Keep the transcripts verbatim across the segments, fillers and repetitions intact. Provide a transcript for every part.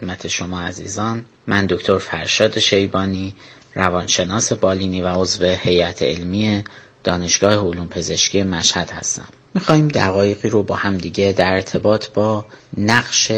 خدمت شما عزیزان. من دکتر فرشاد شیبانی، روانشناس بالینی و عضو هیئت علمی دانشگاه علوم پزشکی مشهد هستم. میخوایم دقایقی رو با هم دیگه در ارتباط با نقش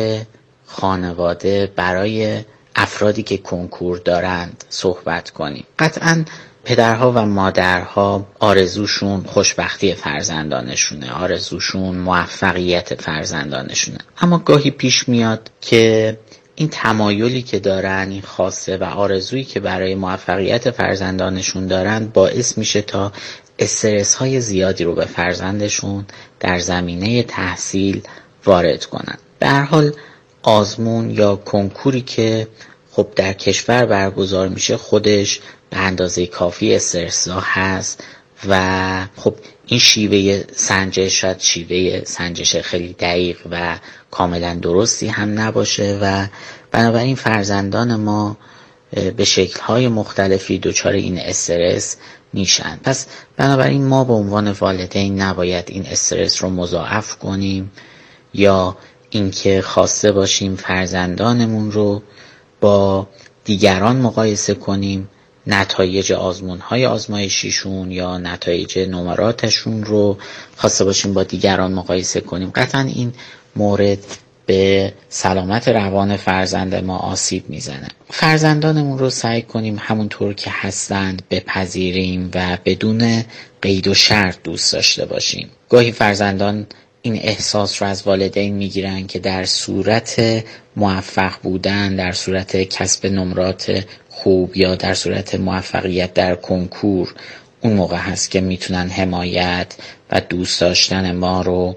خانواده برای افرادی که کنکور دارند صحبت کنیم. قطعاً پدرها و مادرها آرزوشون خوشبختی فرزندانشونه، آرزوشون موفقیت فرزندانشونه، اما گاهی پیش میاد که این تمایلی که دارن، این خواسته و آرزویی که برای موفقیت فرزندانشون دارن باعث میشه تا استرس های زیادی رو به فرزندشون در زمینه تحصیل وارد کنن. به هر حال آزمون یا کنکوری که خب در کشور برگزار میشه خودش به اندازه کافی استرس‌زا هست و خب این شیوه سنجش شاید شیوه سنجش خیلی دقیق و کاملا درستی هم نباشه و بنابراین فرزندان ما به شکل‌های مختلفی دچار این استرس میشن. پس بنابراین ما به عنوان والدین نباید این استرس رو مضاعف کنیم یا اینکه خواسته باشیم فرزندانمون رو با دیگران مقایسه کنیم، نتایج آزمون‌های آزمایشیشون یا نتایج نمراتشون رو خواسته باشیم با دیگران مقایسه کنیم. قطعاً این مورد به سلامت روان فرزند ما آسیب میزنه. فرزندانمون رو سعی کنیم همونطور که هستند بپذیریم و بدون قید و شرط دوست داشته باشیم. گاهی فرزندان این احساس رو از والدین میگیرن که در صورت موفق بودن، در صورت کسب نمرات خوب یا در صورت موفقیت در کنکور، اون موقع هست که میتونن حمایت و دوست داشتن ما رو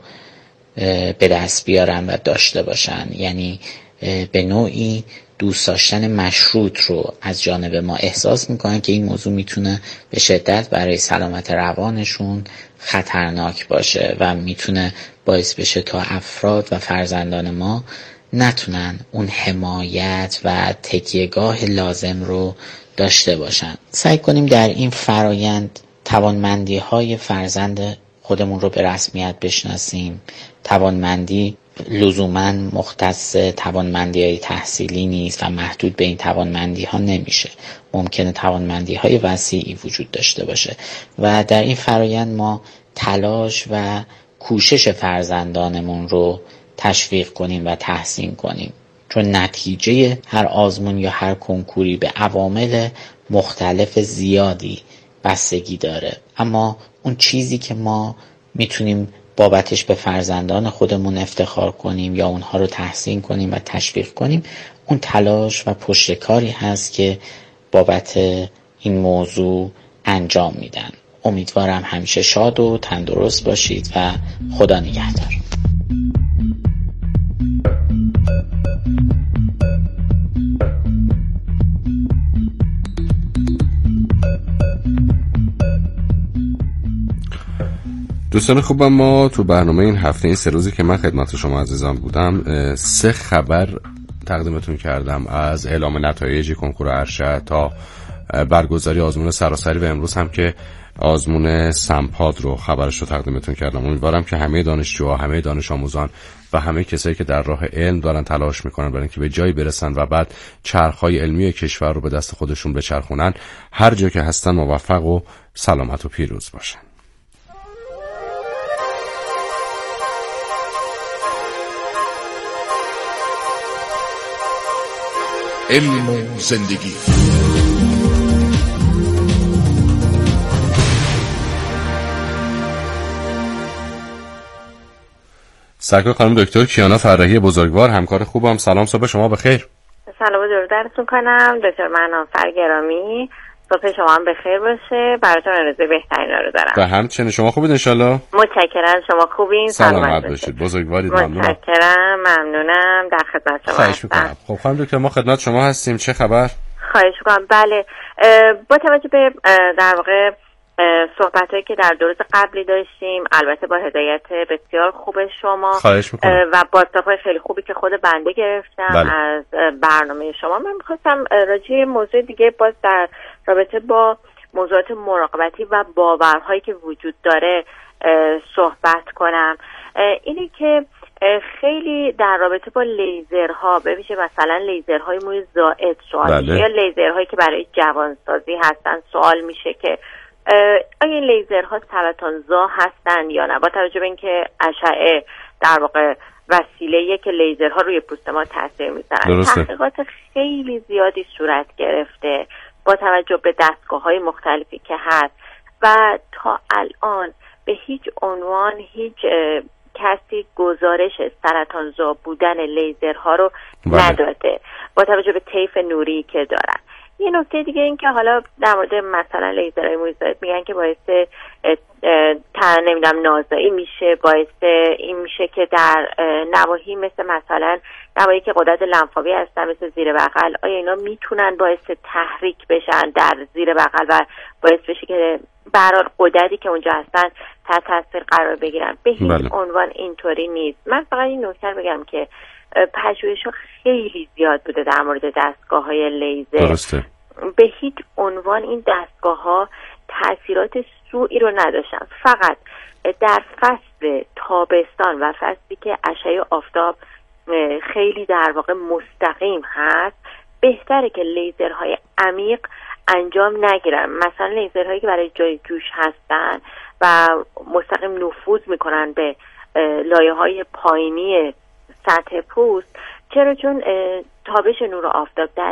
به دست بیارن و داشته باشن. یعنی به نوعی دوست داشتن مشروط رو از جانب ما احساس میکنن که این موضوع میتونه به شدت برای سلامت روانشون خطرناک باشه و میتونه باعث بشه تا افراد و فرزندان ما نتونن اون حمایت و تکیهگاه لازم رو داشته باشن. سعی کنیم در این فرایند توانمندی های فرزند خودمون رو به رسمیت بشناسیم. توانمندی لزوماً مختص توانمندی های تحصیلی نیست و محدود به این توانمندی ها نمیشه. ممکنه توانمندی های وسیعی وجود داشته باشه و در این فرایند ما تلاش و کوشش فرزندانمون رو تشویق کنیم و تحسین کنیم، چون نتیجه هر آزمون یا هر کنکوری به عوامل مختلف زیادی بستگی داره. اما اون چیزی که ما میتونیم بابتش به فرزندان خودمون افتخار کنیم یا اونها رو تحسین کنیم و تشویق کنیم، اون تلاش و پشتکاری هست که بابت این موضوع انجام میدن. امیدوارم همیشه شاد و تندرست باشید و خدا نگهدار. دوستان خوبم، ما تو برنامه این هفته این سه روزی که من خدمت شما عزیزان بودم سه خبر تقدیمتون کردم، از اعلام نتایج کنکور ارشد تا برگزاری آزمون سراسری و امروز هم که آزمون سمپاد رو خبرش رو تقدیمتون کردم. امیدوارم که همه دانشجوها، همه دانش آموزان و همه کسایی که در راه علم دارن تلاش میکنن برای اینکه به جایی برسن و بعد چرخهای علمی کشور رو به دست خودشون بچرخونن، هر جا که هستن موفق و سلامت و پیروز باشن. علم و زندگی. سرکار خانم دکتر کیانا فرحی بزرگوار، همکار خوبم. سلام، صبح شما بخیر. سلام و درود درتون کنم دکتر منافر گرامی. صبح شما هم بخیر باشه، براتون آرزوی بهترین رو دارم. و همچنین شما خوبید ان شاءالله؟ متشکرم، شما خوبین؟ سلامت باشید، بزرگوارید. ممنونم. متشکرم، ممنونم، در خدمت شما خواهش میکنم. خب خانم دکتر ما خدمت شما هستیم، چه خبر؟ خواهش میکنم. بله، با توجه به در واقع صحبتایی که در دو روز قبلی داشتیم، البته با هدایت بسیار خوب شما، خواهش میکنم، و بازتاب‌های خیلی خوبی که خود بنده گرفتم بله. از برنامه شما، من میخواستم راجع به موضوع دیگه باز در رابطه با موضوعات مراقبتی و باورهایی که وجود داره صحبت کنم. اینه که خیلی در رابطه با لیزرها، ببینید مثلا لیزرهای موی زائد سوال بله. میشه یا لیزرهایی که برای جوانسازی هستن سوال میشه که آیا این لیزرها سرطانزا هستن یا نه، با توجه به اینکه اشعه در واقع وسیله‌ایه که لیزرها روی پوست ما تاثیر میذارن. تحقیقات خیلی زیادی صورت گرفته با توجه به دستگاه‌های مختلفی که هست و تا الان به هیچ عنوان هیچ کسی گزارش سرطانزا بودن لیزرها رو بله. نداده با توجه به طیف نوری که دارن. یه نکته دیگه این که حالا در مورد مثلا لیزرهای موی زائد میگن که باعث تا نمیدونم نازایی میشه، باعث این میشه که در نواحی مثل مثلا نواحی که غدد لنفاوی هستن مثل زیر بغل، آیا اینا میتونن باعث تحریک بشن در زیر بغل و باعث بشه که برای غددی که اونجا هستن تحت تاثیر قرار بگیرن؟ به هیچ بله. عنوان اینطوری نیست. من فقط این نکته بگم که پژوهش‌ها خیلی زیاد بوده در مورد دستگاه‌های لیزر. درسته. به هیچ عنوان این دستگاه‌ها تأثیرات سوئی رو نداشتن. فقط در فصل تابستان و فصلی که اشعه آفتاب خیلی در واقع مستقیم هست بهتره که لیزرهای عمیق انجام نگیرن. مثلا لیزرهایی که برای جای جوش هستن و مستقیم نفوذ میکنن به لایه‌های پایینی سطح پوست، چرا؟ چون تابش نور آفتاب در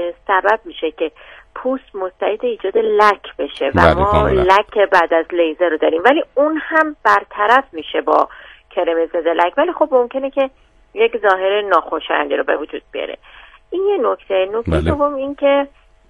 سبب میشه که پوست مستعد ایجاد لک بشه و ما لک بعد از لیزر رو داریم، ولی اون هم برطرف میشه با کرم ضد لک، ولی خب ممکنه که یک ظاهر ناخوشایندی رو به وجود بیاره. این یه نکته. نکته دوم این که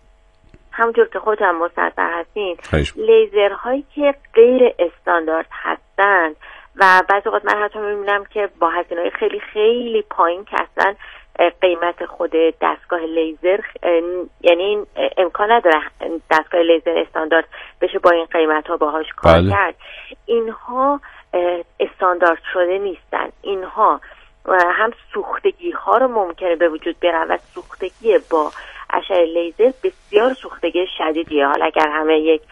همونجور که خودت هم مصدق هستین، لیزرهایی که غیر استاندارد هستند و بعضی وقت من حتی میبینم که با هزینه‌های خیلی خیلی پایین که اصلا قیمت خود دستگاه لیزر یعنی امکان نداره دستگاه لیزر استاندارد بشه با این قیمت ها باهاش کار بله. کرد. اینها استاندارد شده نیستن. اینها هم سوختگی ها رو ممکنه به وجود بیارن و سوختگی با اشعه لیزر بسیار سوختگی شدیدیه. حالا اگر همه یک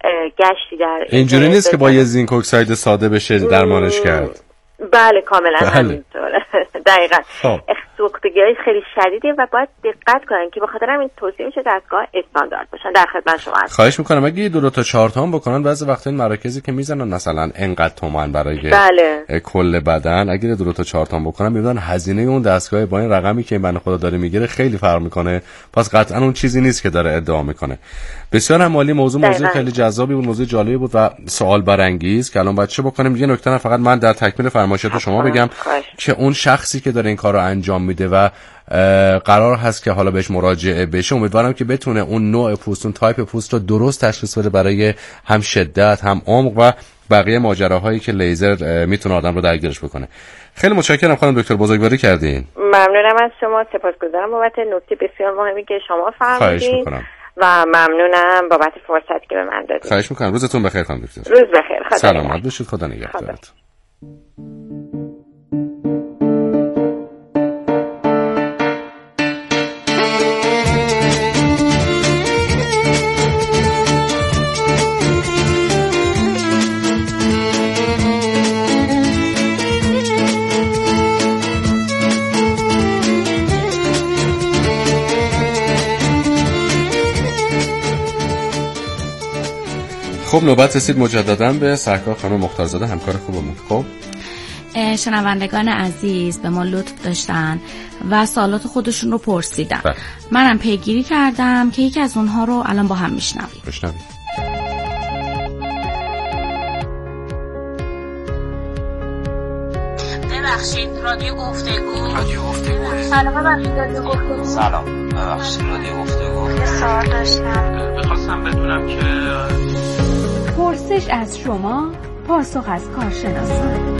گشتی در اینجوری نیست که با یه زینک اکساید ساده بشه درمانش کرد. بله کاملا بله. همینطوره. دقیقاً سوختگی های خیلی شدیده و باید دقت کنن که بخاطر همین توصیه میشه دستگاه استاندارد باشن. در خدمت شما هستم. خواهش میکنم اگه دو, دو تا چهار تا هم بکنن، بعضی وقتا این مراکزی که میزنن مثلا انقدر تومان برای بله. کل بدن، اگه دو, دو تا چهار تا هم بکنن میبینن هزینه اون دستگاه با این رقمی که این بنده خدا داره میگیره خیلی فرق میکنه. پس قطعا اون چیزی نیست که داره ادعا میکنه. بسیار هم عالی. موضوع موضوع خیلی جذابی بود، موضوع جالبی بود و سوال برانگیز که الان بچه بکنیم. یه نکته فقط من در تکمیل فرمایشات شما بگم که اون شخصی که داره این کارو انجام میده و قرار هست که حالا بهش مراجعه بشه، امیدوارم که بتونه اون نوع پوست، اون تایپ پوست رو درست تشخیص بده برای هم شدت هم عمق و بقیه ماجراهایی که لیزر میتونه آدم رو درگیرش بکنه. خیلی متشکرم خانم دکتر، بزرگواری کردین. ممنونم از شما، سپاسگزارم بابت نکته بسیار مهمی که شما فرمودین و ممنونم بابت فرصتی که به من دادید. خواهش میکنم. روزتون بخیر خانم دکتر. روز بخیر. خدا سلامت باشید. خدا نگهدارت. خب نوبت رسید مجددا به سرکار خانم مختارزاده، همکار خوبمون. خب شنوندگان عزیز به ما لطف داشتن و سوالات خودشون رو پرسیدن. بله. منم پیگیری کردم که یکی از اونها رو الان با هم میشنویم. بشنویم. ببخشید رادیو گفتگو. رادیو گفتگو. سلام ببخشید رادیو گفتگو. سلام ببخشید رادیو گفتگو. یه سوال داشتم. می‌خواستم بدونم که پرسش از شما، پاسخ از کارشناسان.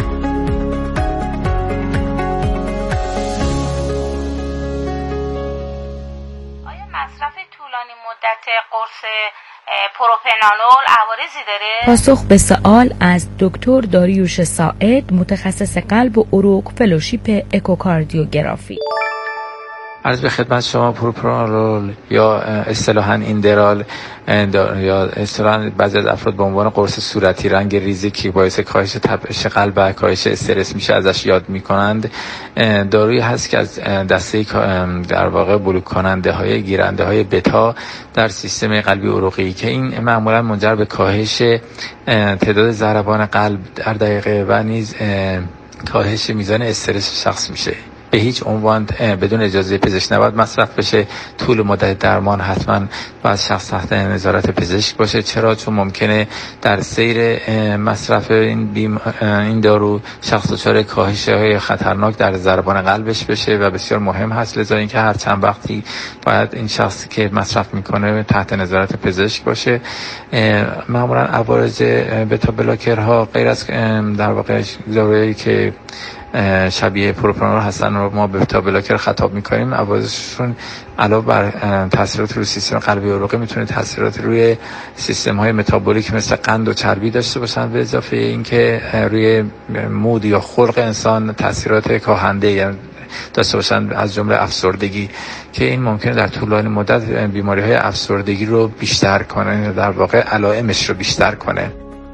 آیا مصرف طولانی مدت قرص پروپنانول عوارضی داره؟ پاسخ به سوال از دکتر داریوش ساعد، متخصص قلب و عروق، فلوشیپ اکوکاردیوگرافی. عرض به خدمت شما پروپرانول یا اصطلاحاً ایندرال یا اصطلاحاً بعضی از افراد به عنوان قرص صورتی رنگ ریزی که باعث کاهش تپش قلب و کاهش استرس میشه ازش یاد میکنند، دارویی هست که از دسته در واقع بلوک کننده های گیرنده های بتا در سیستم قلبی عروقی که این معمولاً منجر به کاهش تعداد ضربان قلب در دقیقه و نیز کاهش میزان استرس شخص میشه. به هیچ عنوان بدون اجازه پزشک نباید مصرف بشه. طول مدت درمان حتما باید شخص تحت نظارت پزشک باشه. چرا؟ چون ممکنه در سیر مصرف این بیم این دارو شخص دچار کاهش های خطرناک در ضربان قلبش بشه و بسیار مهم هست. لذا اینکه هر چند وقتی باید این شخصی که مصرف میکنه تحت نظارت پزشک باشه. معمولا عوارض بتا بلاکرها غیر از در واقع دارویی که شبیه پروپرانول هستن رو ما به بتا بلاکر خطاب میکنیم، عوارضشون علاوه بر تاثیرات روی سیستم قلبی عروقی میتونه تاثیرات روی سیستم های متابولیک مثل قند و چربی داشته باشن، به اضافه اینکه روی مود یا خلق انسان تاثیرات کاهنده داشته باشن، از جمله افسردگی که این ممکنه در طولانی مدت بیماری های افسردگی رو بیشتر کنه، در واقع علائمش رو بیشتر کنه.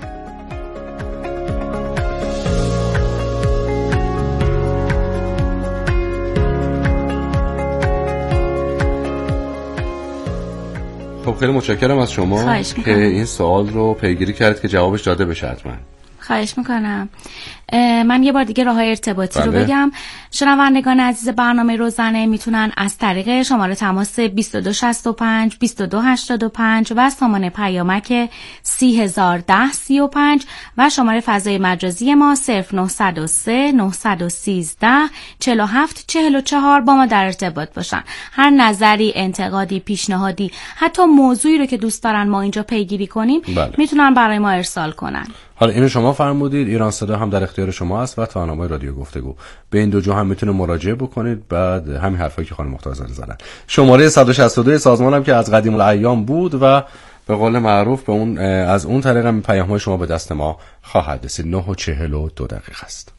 خب خیلی متشکرم از شما که این سوال رو پیگیری کردید که جوابش داده بشه. حتما خواهش میکنم. من یه بار دیگه راههای ارتباطی بله. رو بگم. شنوندگان عزیز برنامه روزانه میتونن از طریق شماره تماس بیست و دو شصت و پنج بیست و دو هشتاد و پنج و سامان پیامک سی هزار و ده سی و پنج و شماره فضای مجازی ما صفر نهصد و سه نهصد و سیزده چهل و هفت چهل و چهار با ما در ارتباط باشن. هر نظری، انتقادی، پیشنهادی، حتی موضوعی رو که دوست دارن ما اینجا پیگیری کنیم بله. میتونن برای ما ارسال کنن. حالا اینو شما فرمودید، ایران صدا هم در اختیار شما است و توانایی رادیو گفتگو. به این دو جو هم میتونه مراجعه بکنید. بعد همین حرفایی که خانم مختار زدن. شماره صد و شصت و دو سازمان هم که از قدیم الایام بود و به قول معروف به اون از اون طریق هم پیام‌های شما به دست ما خواهد رسید. نه و چهل و دو دقیقه است.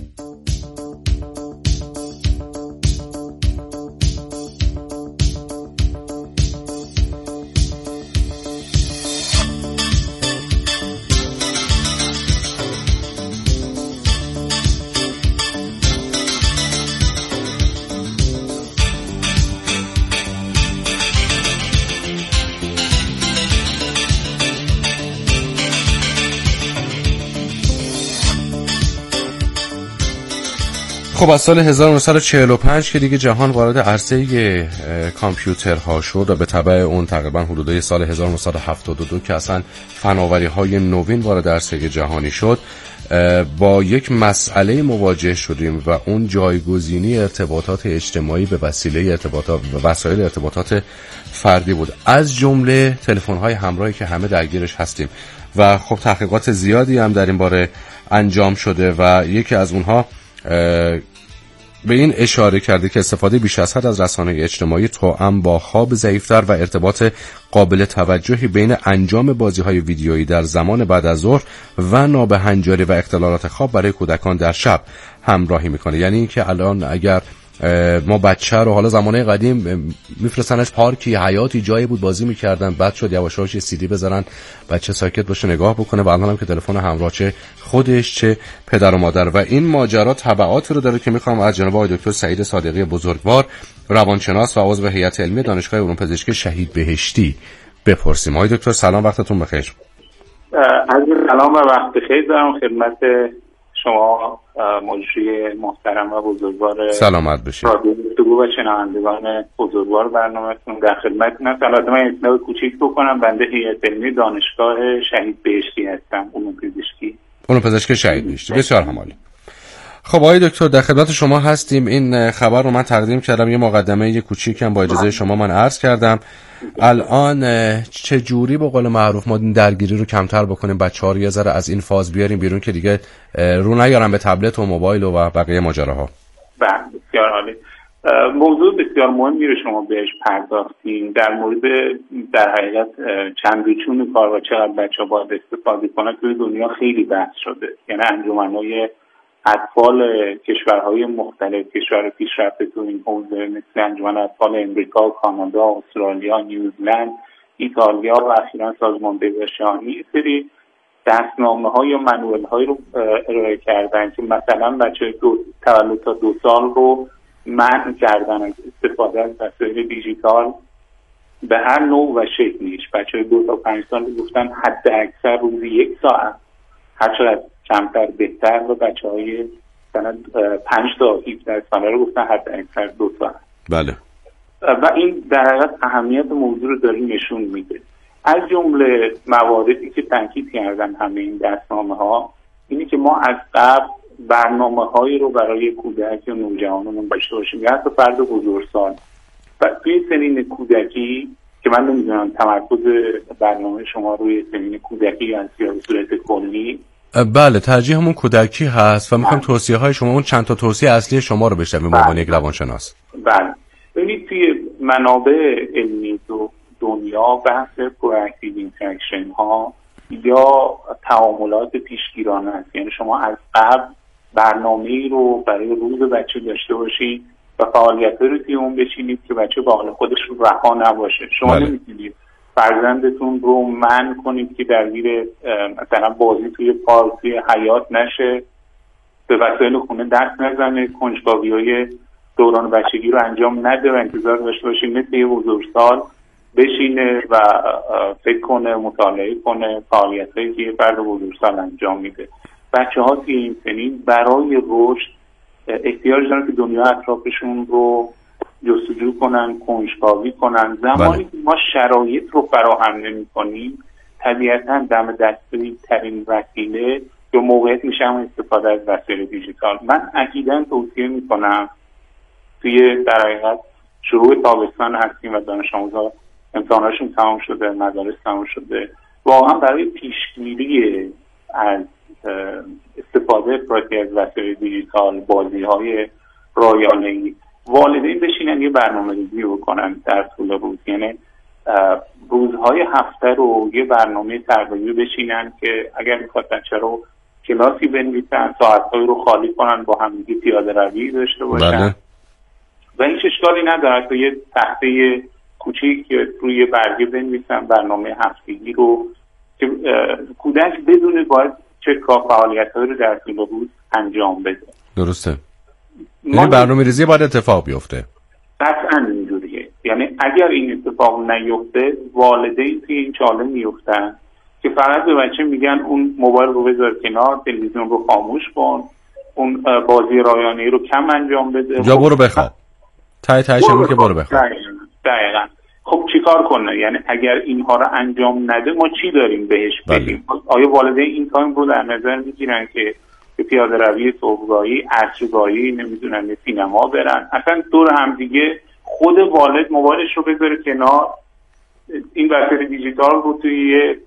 خب از سال هزار و نهصد و چهل و پنج که دیگه جهان وارد عرصه کامپیوترها شد و به تبع اون تقریبا حدود سال هزار و نهصد و هفتاد و دو که اصلا فناوری‌های نوین وارد عرصه جهانی شد، با یک مسئله مواجه شدیم و اون جایگزینی ارتباطات اجتماعی به وسیله ارتباطات و وسایل ارتباطات فردی بود، از جمله تلفن‌های همراهی که همه درگیرش هستیم و خب تحقیقات زیادی هم در این باره انجام شده و یکی از اونها به این اشاره کرده که استفاده بیش از حد از رسانه‌های اجتماعی توأم با خواب ضعیف‌تر و ارتباط قابل توجهی بین انجام بازی‌های ویدیویی در زمان بعد از ظهر و نابهنجاری و اختلالات خواب برای کودکان در شب همراهی میکنه. یعنی اینکه الان اگر ما بچه رو حالا زمانه قدیم میفرستنش پارکی حیاتی جایی بود بازی میکردن، بعد شد یواش یواش سی دی بذارن بچه ساکت باشه نگاه بکنه و الان هم که تلفن همراه چه خودش چه پدر و مادر. و این ماجرا تبعاتی رو داره که میخوام از جناب آقای دکتر سعید صادقی بزرگوار، روانشناس و عضو هیئت علمی دانشگاه علوم پزشکی شهید بهشتی بپرسیم. آقای دکتر سلام، وقتتون بخیر. عرض سلام و وقت بخیر دارم خدمت شما مجری محترم و بزرگوار سلامت باشید رادیو گفتگو و شنوندگان بزرگوار برنامه‌تون در خدمتتونم. البته من اطلاع کوچیک بکنم، بنده هیئت علمی دانشگاه شهید بهشتی هستم، علوم پزشکی. علوم پزشکی شهید بهشتی، بسیار همالی. خب آقای دکتر در خدمت شما هستیم. این خبر رو من تقدیم کردم، یه مقدمه یه کوچیکم با اجازه شما من عرض کردم. الان چه جوری به قول معروف ما درگیری رو کمتر بکنیم، بچه‌ها رو یه ذره از این فاز بیاریم بیرون که دیگه رو نیارن به تبلت و موبایل و بقیه ماجراها؟ بله بسیار عالی. موضوع بسیار مهمی رو شما بهش پرداختین. در مورد در حقیقت چند ریچون کار و چقدر بچه‌ها باید استفاده کنن توی دنیا خیلی بحث شده. یعنی انجمن‌های اطفال کشورهای مختلف، کشور پیشرفته تو این حوزه مثل انجمن اطفال امریکا، کانادا، استرالیا، نیوزلند، ایتالیا و اخیراً سازمان بهداشت جهانی سری دستنامه ها یا منوال های رو ارائه کردن که مثلا بچه دو تولد تا دو سال رو منع کردن از استفاده از وسایل دیجیتال به هر نوع و شکلیش. بچه دو تا پنج سال گفتن حد اکثر روزی یک ساعت، هر چقدر کمتر بهتر، و بچه های مثلا پنج تا هفده ساله رو گفتن حد اکثر دو ساعت. بله. و این در حقیقت اهمیت موضوع رو داره نشون میده. از جمله مواردی که تاکید کردن همه این دستنامه ها اینه که ما از قبل برنامه هایی رو برای کودک یا نوجوانمون داشته باشیم، یا حتی فرد بزرگسال. و توی سنین کودکی که من نمیدونم تمرکز برنامه شما روی سنین کودکی هست یا به صورت کلی. بله، ترجیح همون کودکی هست و میخوام توصیه های شما، اون چند تا توصیه اصلی شما رو بشنویم به عنوان یک روانشناس. بله. ببینید توی منابع علمی تو دنیا بحث پرواکتیو اینتراکشن ها یا تعاملات پیشگیرانه است. یعنی شما از قبل برنامه‌ای رو برای روز بچه داشته باشید و فعالیت‌هایی رو توی اون بچینید که بچه با حال خودش رو رها نباشه. شما بله. نمی‌تونید فرزندتون رو منع کنید که درگیر مثلا بازی توی پارک، توی حیاط نشه، به وسایل خونه دست نزنه، کنجکاوی‌های دوران بچگی رو انجام نده و انتظار داشته باشید مثل یه بزرگسال بشینه و فکر کنه، مطالعه کنه، فعالیت‌هایی که یه فرد بزرگسال انجام میده. بچه‌ها توی این سنین برای رشد احتیاج دارن که دنیا اطرافشون رو جستجو کنن، کنجکاوی کنن. زمانی که ما شرایط رو فراهم نمی‌کنیم، طبیعتاً دم دستی ترین وسیله یا موقعیت میشه هم استفاده از وسایل دیجیتال. من اکیداً توصیه میکنم توی در حقیقت شروع تابستان هستیم و دانش آموزا امتحاناشون تمام شده، مدارس تمام شده، واقعا برای پیشگیری از استفاده افراطی از وسایل دیجیتال، بازی‌های رایانه‌ای، والدین بشینن یه برنامه‌ریزی بکنن در طول روز. یعنی روزهای هفته رو یه برنامه تربیتی بشینن که اگر میخواد بچه رو کلاسی بنویسن، ساعت‌های رو خالی کنن، با همدیگه پیاده روی داشته باشن. بله. و هیچ اشکالی نداره که یه تخته کوچیک روی برگه بنویسن برنامه هفتگی رو که کودک بدون باید چه کار فعالیت‌هایی رو در طول روز انجام بده. درسته. یعنی برنامه‌ریزی باید اتفاق بیفته. قطعاً اینجوریه. یعنی اگر این اتفاق نیفته، والدین توی این چاله میفتن که فقط به بچه میگن اون موبایل رو بذار کنار، تلویزیون رو خاموش کن، اون بازی رایانه‌ای رو کم انجام بده. یا برو بخواب. تای تایش همون که برو بخواب. دقیقاً. خب چیکار کنه؟ یعنی اگر اینها رو انجام نده ما چی داریم بهش بدیم؟ بله. آیا والدین این تایم رو در نظر میگیرن که به پیاده روی صبحگاهی، عصرگاهی، نمیدونن به سینما برن؟ اصلا دور هم دیگه خود والد موبایلش رو بذاره کنار، این وسایل دیجیتال رو توی یه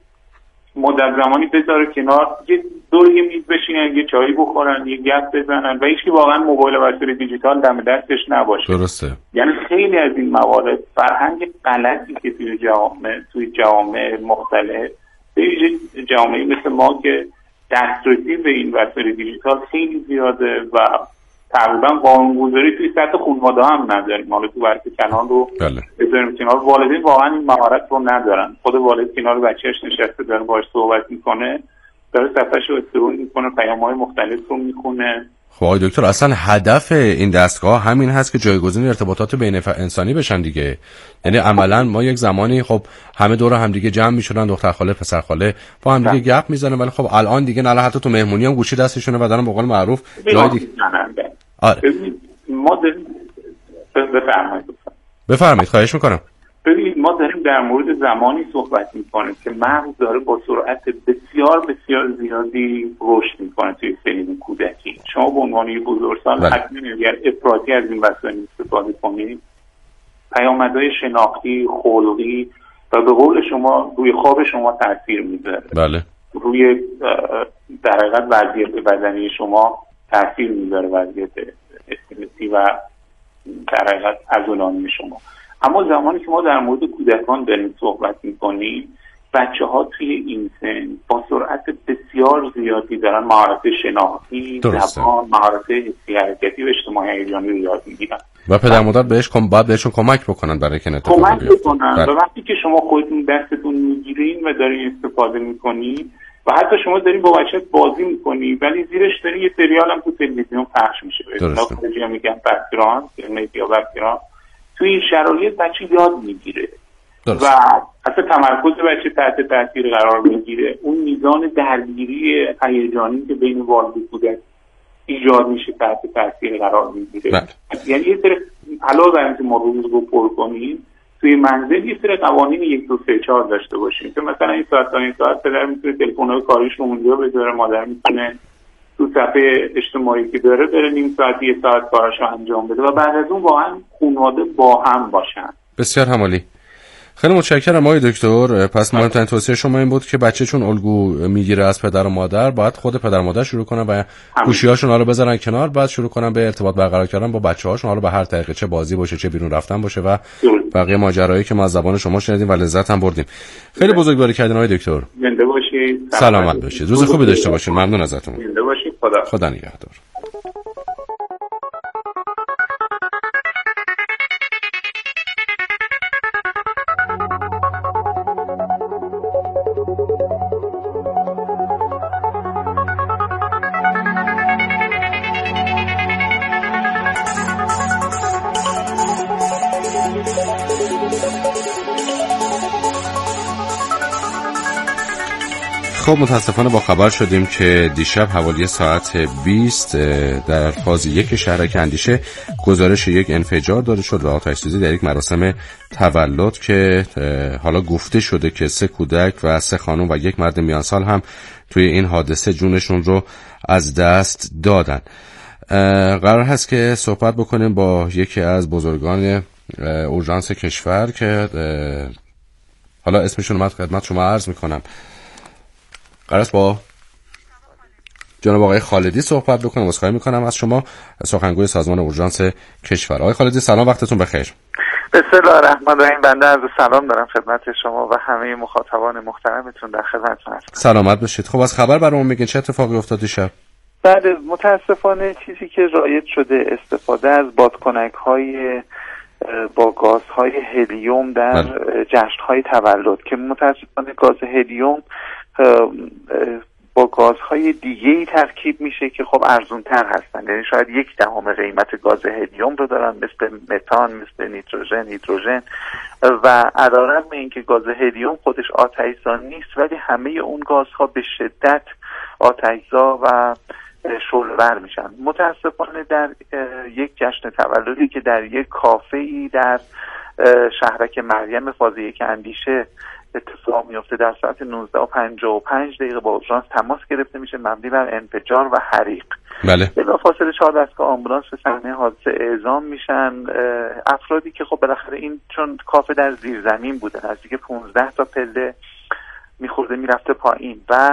مدت زمانی بذاره کنار، یه دور یه میز بشینن، یه چایی بخورن، یه گپ بزنن و هیچکی واقعا موبایل و وسایل دیجیتال دم دستش نباشه. درسته. یعنی خیلی از این موارد فرهنگ غلطی که توی جامعه توی جامعه مختلف، توی جامعه مثل ما که دسترسی به این وسایل دیجیتال خیلی زیاده و تقریبا قانون‌گذاری توی سطح خانواده هم نداریم. حالا تو ورک کنان رو بذاریم کنار، والدین واقعا این مهارت رو ندارن. خود والد کنار بچه‌اش نشسته داره باهاش صحبت میکنه، داره صفحه‌ش رو استرول میکنه، پیام‌های مختلف رو میخونه. خب آقای دکتر، اصلا هدف این دستگاه همین هست که جایگزین ارتباطات بین انسانی بشن دیگه. یعنی عملا ما یک زمانی خب همه دور هم دیگه جمع میشدن، دختر خاله پسر خاله با هم دیگه گپ میزنن، ولی خب الان دیگه نه، حتی تو مهمونی هم گوشی دستشونه و دارن به قول معروف جای دیگه. آره. ما داریم بفرمایید بفرمایید خواهش میکنم. ببینید ما داریم در مورد زمانی صحبت میکنیم که مغز داره با سرعت بسیار بسیار زیادی رشد میکنه توی سنین کودکی. شما به عنوان یک بزرگسال حتما اگر افراطی از این وسایل استفاده کنید، پیامدهای شناختی، خلقی و به قول شما روی خواب شما تاثیر میذاره. بله. روی در حقیقت وضعیت بدنی شما تاثیر میذاره، وضعیت استرسی و در حقیقت عضلانی شما. اما زمانی که ما در مورد کودکان داریم صحبت میکنیم، بچه ها توی این سن با سرعت بسیار زیادی دارن مهارت شناختی، زبان، مهارت حسی حرکتی و اجتماعی هیجانی رو یاد میگیرن و پدر مادر بهش کم باید بهشون کمک بکنن برای که اتفاق کمک بیفته. بکنن و وقتی که شما خودتون دستتون میگیرین و دارین استفاده میکنین و حتی شما دارین با بچه‌ت بازی میکنی ولی زیرش دارین یه سریال هم تو تلویزیون پخش میشه به اصطلاح خارجی‌ها میگن بک‌گراند یا بک‌گراند، تو این شرایط بچه یاد میگیره و اصلا تمرکز بچه تحت تاثیر قرار میگیره. اون میزان درگیری هیجانی که بین والد و کودک ایجاد میشه تحت تاثیر قرار میگیره. یعنی یه سری علاوه بر اینکه ما روز رو پر کنیم توی منزل یه سری قوانین یک دو سه چهار داشته باشیم که مثلا این ساعت تا این ساعت پدر میتونه تلفن‌های کاریش رو اونجا بذاره، مادر میتونه تو صفحه اجتماعی که داره بره نیم ساعت یه ساعت کاراشو انجام بده و بعد از اون واقعا خانواده با هم باشن. بسیار همالی. خیلی متشکرم آقای دکتر. پس مهمترین توصیه شما این بود که بچه چون الگو میگیره از پدر و مادر، باید خود پدر و مادر شروع کنن و گوشی‌هاشون رو بذارن کنار، بعد شروع کنن به ارتباط برقرار کردن با بچه‌هاشون، حالا به هر طریقه، چه بازی باشه چه بیرون رفتن باشه و بقیه ماجرایی که ما از زبان شما شنیدیم و لذت هم بردیم. خیلی بزرگواری کردین آقای دکتر. زنده باشید. سلامت باشید. روز خوبی داشته باشید. ممنون ازتون. زنده باشید. خدا خدا نگهدار. خب متاسفانه با خبر شدیم که دیشب حوالی ساعت بیست در فاز یک شهرک اندیشه گزارش یک انفجار داده شد و آتش سوزی در یک مراسم تولد که حالا گفته شده که سه کودک و سه خانم و یک مرد میان سال هم توی این حادثه جونشون رو از دست دادن. قرار هست که صحبت بکنیم با یکی از بزرگان اورژانس کشور که حالا اسمشون رو من خدمت شما عرض میکنم. قرار است با جناب آقای خالدی صحبت بکنم. عذرخواهی میکنم از شما، سخنگوی سازمان اورژانس کشور. آقای خالدی سلام، وقتتون بخیر. بسم الله الرحمن الرحیم. بنده عرض سلام دارم خدمت شما و همه مخاطبان محترمتون، در خدمتتون هستم. سلامت باشید. خب از خبر برامون بگین چه اتفاقی افتاد دیشب؟ بله، متاسفانه چیزی که رایج شده استفاده از بادکنک‌های با گازهای هلیوم در جشن‌های تولد که متاسفانه گاز هلیوم با گازهای دیگه‌ای ترکیب میشه که خب ارزان‌تر هستن، یعنی شاید یک دهم قیمت گاز هلیوم رو دارن، مثل متان، مثل نیتروژن، هیدروژن و علیرغم اینکه گاز هلیوم خودش آتش‌زا نیست ولی همه اون گازها به شدت آتش‌زا و شعله‌ور میشن. متاسفانه در یک جشن تولدی که در یک کافه‌ای در شهرک مریم فاز یک اندیشه اتفاق میفته در ساعت نوزده و پنجاه و پنج دقیقه با اورژانس تماس گرفته میشه مبنی بر انفجار و حریق. بله. بلافاصله چهار دستگاه آمبولانس به صحنه حادثه اعزام میشن. افرادی که خب بالاخره این چون کافه در زیر زمین بوده، نزدیک پانزده تا پله میخورده میرفته پایین و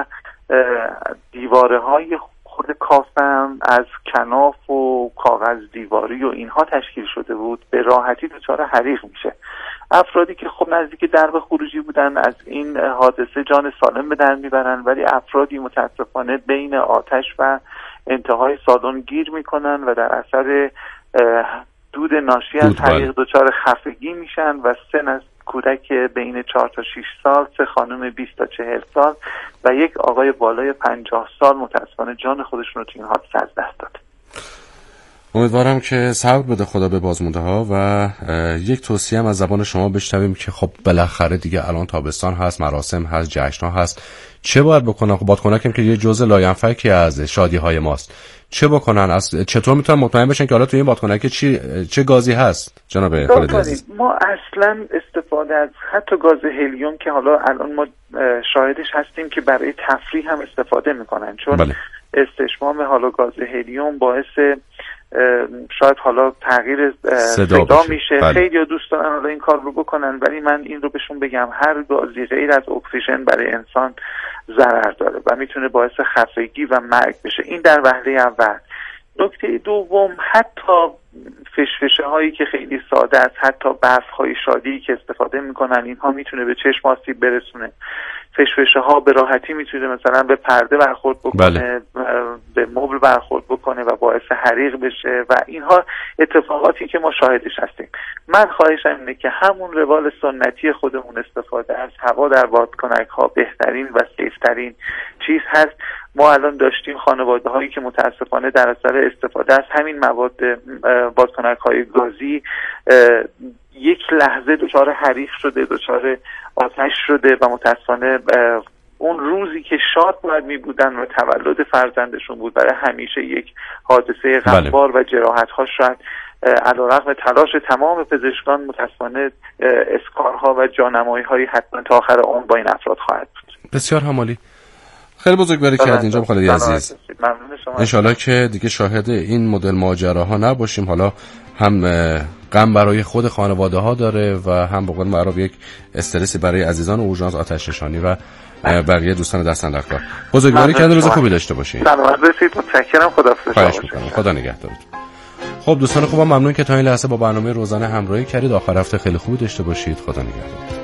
دیواره های خود کافه هم از کناف و کاغذ دیواری و اینها تشکیل شده بود، به راحتی دچار حریق میشه. افرادی که خب نزدیک درب خروجی بودن از این حادثه جان سالم به در میبرن، ولی افرادی متاسفانه بین آتش و انتهای سالن گیر میکنن و در اثر دود ناشی از حریق دچار خفگی میشن و سه از کودک بین چهار تا شش سال، سه خانم بیست تا چهل سال و یک آقای بالای پنجاه سال متاسفانه جان خودشون رو تو این حادثه از دست داد. امیدوارم که صبر بده خدا به بازمونده ها و یک توصیه هم از زبان شما بشنویم که خب بالاخره دیگه الان تابستان هست، مراسم هست، جشن ها هست. چه باید بکنن؟ خب بادکنکم که یه جزء لاینفکی از شادی های ماست. چه بکنن؟ از چطور میتونن مطمئن بشن که حالا توی این بادکنک چی چه گازی هست؟ جناب خالدی عزیز، ما اصلا استفاده از حتی گاز هلیوم که حالا الان ما شاهدش هستیم که برای تفریح هم استفاده میکنن، چون بله. استشمام حالا گاز هلیوم باعث شاید حالا تغییر صدا, صدا میشه. بله. خیلی دوست دارن حالا این کار رو بکنن، ولی من این رو بهشون بگم هر گازی غیر از اکسیژن برای انسان ضرر داره و میتونه باعث خفگی و مرگ بشه. این در وهله اول. نکته دوم، حتی فشفشه هایی که خیلی ساده است، حتی برف های شادی که استفاده میکنن، اینها میتونه به چشم آسیب برسونه. فشفشه ها به راحتی میتونه مثلا به پرده برخورد بکنه، بله. به مبل برخورد بکنه و باعث حریق بشه و اینها اتفاقاتی که ما شاهدش هستیم. من خواهشم اینه که همون روال سنتی خودمون استفاده از هوا در بادکنک ها بهترین و سیفترین چیز هست. ما الان داشتیم خانواده هایی که متاسفانه در اثر استفاده از همین مواد بادکنک های گازی یک لحظه دچار حریق شده، دچار آتش شده و متاسفانه اون روزی که شاد باید می بودن و تولد فرزندشون بود برای همیشه یک حادثه غمبار بله. و جراحت ها شد. علیرغم تلاش تمام پزشکان متاسفانه اسکارها و جانمایی هایی حتما تا آخر عمر با این افراد خواهد بود. بسیار همالی. خیلی بزرگواری کرد اینجا خالدی عزیز. انشالله که دیگه شاهد این مدل ماجراها نباشیم. حالا هم غم برای خود خانواده ها داره و هم به قول معروف یک استرسی برای عزیزان اورژانس آتش نشانی و بقیه دوستان دست اندرکار. بزرگواری کرد، روز خوبی داشته باشین. سلامت باشید. متشکرم. خداحافظ. خدا نگهدارتون. خب دوستان خوبم، ممنون که تا این لحظه با برنامه روزانه همراهی کردید. آخر هفته خیلی خوبی داشته باشید. خدا نگهدار.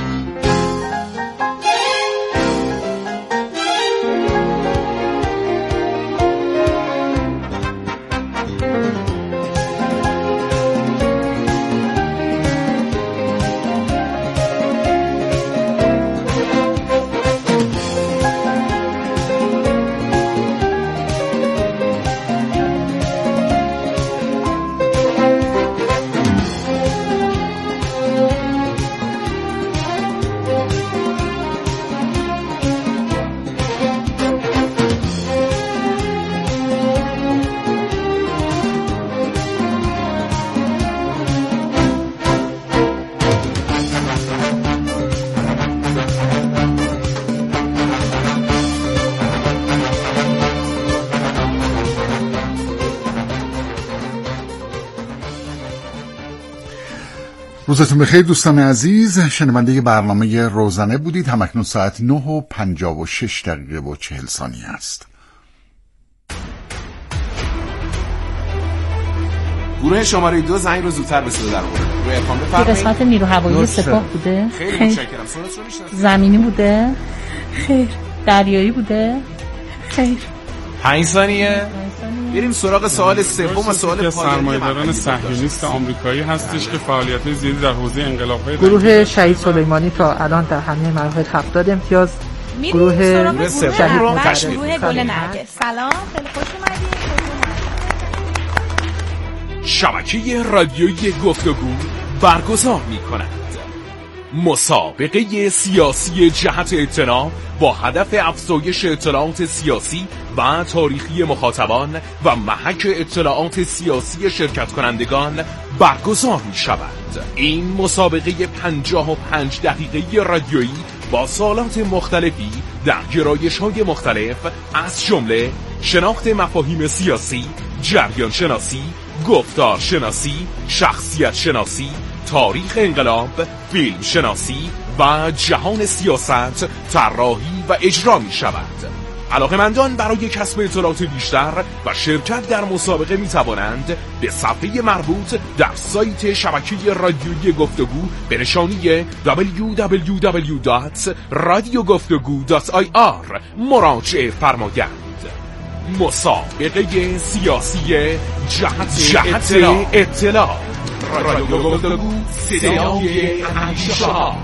روزتون بخیر دوستان عزیز، شنونده برنامه روزانه بودید. همکنون ساعت نه و پنجاه و شش دقیقه و چهل ثانیه است. گروه شماره دو زنگ رو زودتر به صدا در آورد. روی ارقام بفرمایید. قسمت نیرو هوایی سپاه بوده؟ خیلی متشکرم. سوالتون رو میشناسید؟ زمینی بوده؟ خیر. دریایی بوده؟ خیر. پنج ثانیه. بریم سراغ سوال سوم و سوال پایانی. سرمایه‌داران صهیونیست آمریکایی هستش که فعالیت زیادی در حوزه انقلاب‌های گروه شهید سلیمانی تا الان در همه مراحل هفتاد امتیاز. گروه شهید متشکرم. گروه گل نرگس. سلام، خیلی خوش اومدید. شبکه رادیویی گفتگو برگزار می‌کند مسابقه سیاسی جهت اطلاع با هدف افزایش اطلاعات سیاسی و تاریخی مخاطبان و محک اطلاعات سیاسی شرکت کنندگان برگزار می شود. این مسابقه پنجاه و پنج دقیقه رادیویی با سوالات مختلفی در گرایش‌های مختلف از جمله شناخت مفاهیم سیاسی، جریان شناسی، گفتار شناسی، شخصیت شناسی، تاریخ انقلاب، فیلم شناسی و جهان سیاست طراحی و اجرا می شود. علاقه‌مندان برای کسب اطلاعات بیشتر و شرکت در مسابقه می توانند به صفحه مربوط در سایت شبکه رادیویی گفتگو به نشانی دبلیو دبلیو دبلیو دات رادیو گفتگو دات آی آر مراجعه فرمایند. مسابقه سیاسی جهت, جهت اطلاع, اطلاع. رادیو گفتگو صدای همیشه ها.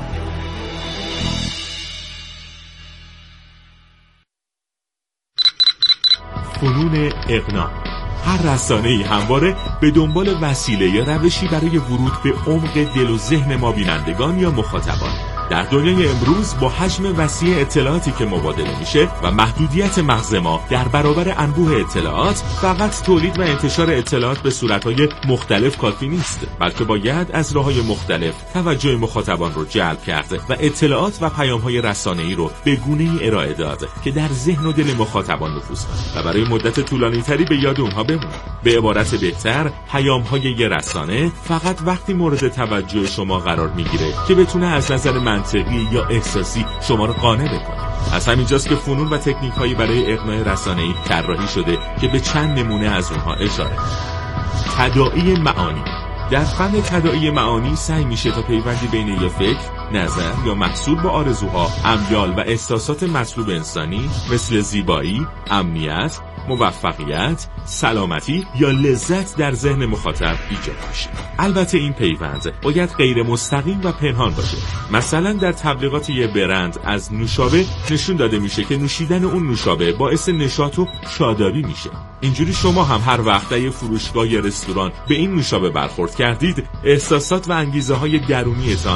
فنون اقناع. هر رسانه‌ای همواره به دنبال وسیله یا روشی برای ورود به عمق دل و ذهن ما بینندگان یا مخاطبان. در دنیای امروز با حجم وسیع اطلاعاتی که مبادله میشه و محدودیت مغز ما در برابر انبوه اطلاعات، فقط تولید و انتشار اطلاعات به صورت‌های مختلف کافی نیست، بلکه باید از راه‌های مختلف توجه مخاطبان رو جلب کرد و اطلاعات و پیام‌های رسانه‌ای رو به گونه‌ای ارائه داد که در ذهن و دل مخاطبان نفوذ کنه و برای مدت طولانی‌تری به یاد اونها بمونه. به عبارت بهتر، پیام‌های یه رسانه فقط وقتی مورد توجه شما قرار میگیره که بتونه از نظر منطقی یا احساسی شما رو قانع بکنه. از همینجاست که فنون و تکنیک‌هایی برای اقناع رسانه‌ای طراحی شده که به چند نمونه از اونها اشاره کنیم. تداعی معانی. در فن تداعی معانی سعی میشه تا پیوندی بین یه فکر، نظر یا محصول با آرزوها، امیال و احساسات مطلوب انسانی مثل زیبایی، امنیت، موفقیت، سلامتی یا لذت در ذهن مخاطب ایجاد بشه. البته این پیوند باید غیر مستقیم و پنهان باشه. مثلا در تبلیغات یه برند از نوشابه نشون داده میشه که نوشیدن اون نوشابه باعث نشاط و شادابی میشه. اینجوری شما هم هر وقت در یه فروشگاه یا رستوران به این نوشابه برخورد کردید، احساسات و انگیزه های درونیتان